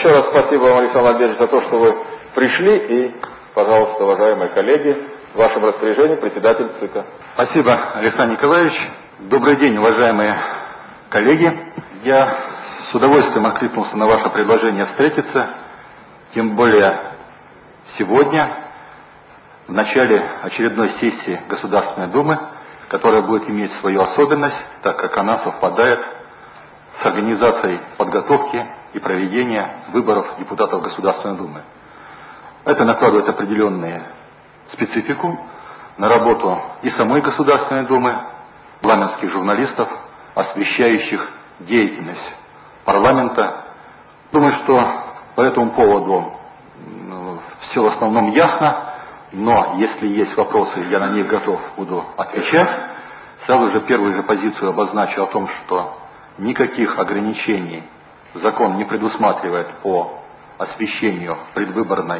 Еще раз спасибо вам, Александр Альбертович, за то, что вы пришли. И, пожалуйста, уважаемые коллеги, в вашем распоряжении председатель ЦИКа. Спасибо, Александр Николаевич. Добрый день, уважаемые коллеги. Я с удовольствием откликнулся на ваше предложение встретиться, тем более сегодня, в начале очередной сессии Государственной Думы, которая будет иметь свою особенность, так как она совпадает с организацией подготовки и проведения выборов депутатов Государственной Думы. Это накладывает определенную специфику на работу и самой Государственной Думы, парламентских журналистов, освещающих деятельность парламента. Думаю, что по этому поводу все в основном ясно, но если есть вопросы, я на них готов буду отвечать. Сразу же первую же позицию обозначу о том, что никаких ограничений закон не предусматривает по освещению предвыборной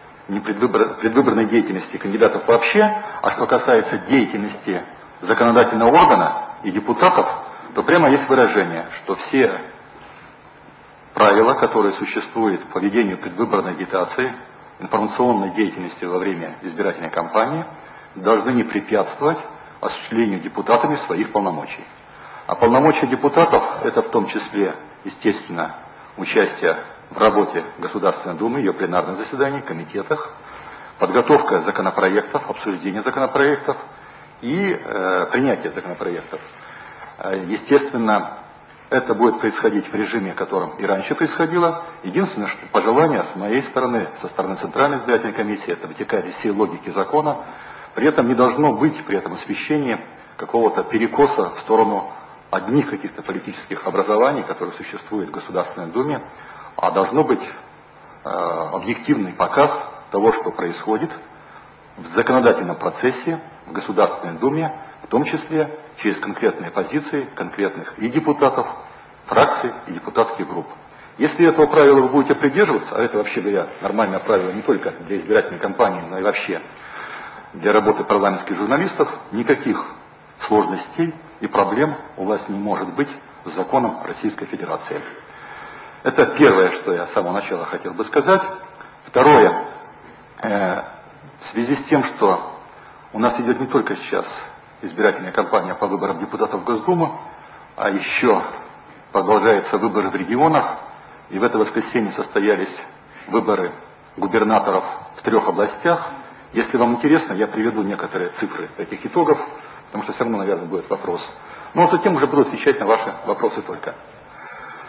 деятельности кандидатов вообще, а что касается деятельности законодательного органа и депутатов, то прямо есть выражение, что все правила, которые существуют по ведению предвыборной агитации, информационной деятельности во время избирательной кампании, должны не препятствовать осуществлению депутатами своих полномочий. А полномочия депутатов – это в том числе, естественно, участие в работе Государственной Думы, ее пленарных заседаний, комитетах, подготовка законопроектов, обсуждение законопроектов и принятие законопроектов. Естественно, это будет происходить в режиме, которым и раньше происходило. Единственное, что пожелание с моей стороны, со стороны Центральной избирательной комиссии, это вытекает из всей логики закона, при этом не должно быть при этом освещения какого-то перекоса в сторону одних каких-то политических образований, которые существуют в Государственной Думе, а должно быть объективный показ того, что происходит в законодательном процессе в Государственной Думе, в том числе через конкретные позиции конкретных и депутатов, фракций и депутатских групп. Если этого правила вы будете придерживаться, а это, вообще говоря, нормальное правило не только для избирательной кампании, но и вообще для работы парламентских журналистов, никаких сложностей и проблем у вас не может быть с законом Российской Федерации. Это первое, что я с самого начала хотел бы сказать. Второе, в связи с тем, что у нас идет не только сейчас избирательная кампания по выборам депутатов в Госдуму, а еще продолжаются выборы в регионах, и в это воскресенье состоялись выборы губернаторов в 3 областях. Если вам интересно, я приведу некоторые цифры этих итогов, потому что все равно, наверное, будет вопрос. Но затем уже буду отвечать на ваши вопросы только.